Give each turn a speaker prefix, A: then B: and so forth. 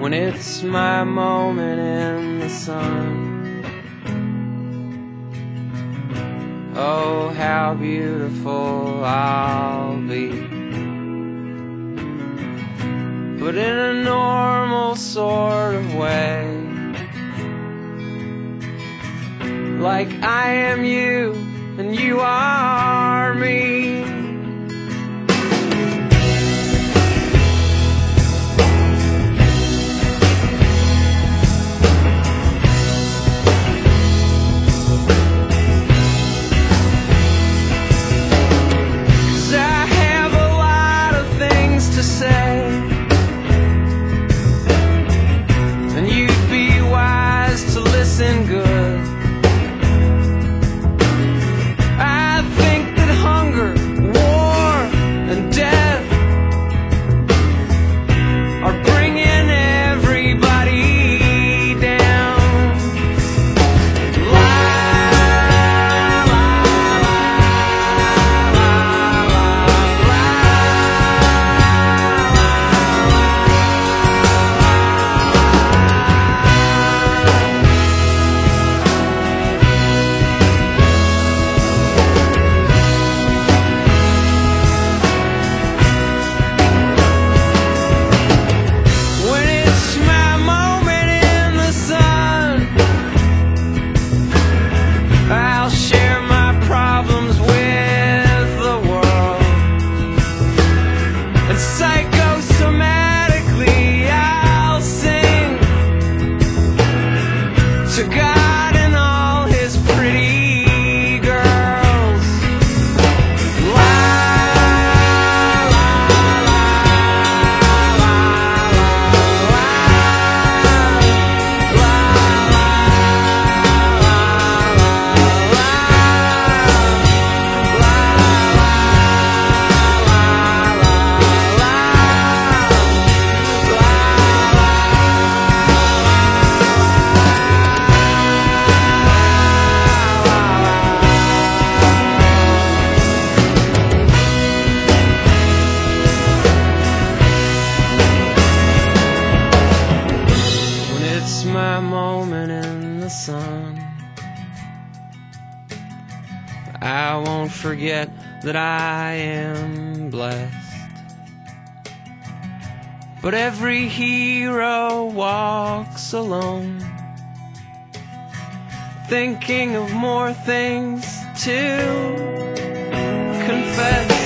A: when it's my moment in the sun. Oh, how beautiful I'll be, but in a normal sort of way, like I am you and you are me. To say, and you'd be wise to listen good. I think that hunger, war, and death are bringing everybody down. La, la, la, la, la, psychosomatically I'll sing to God and all his pretty girls. La, la, la, la, la, la, my moment in the sun, I won't forget that I am blessed. But every hero walks alone, thinking of more things to confess.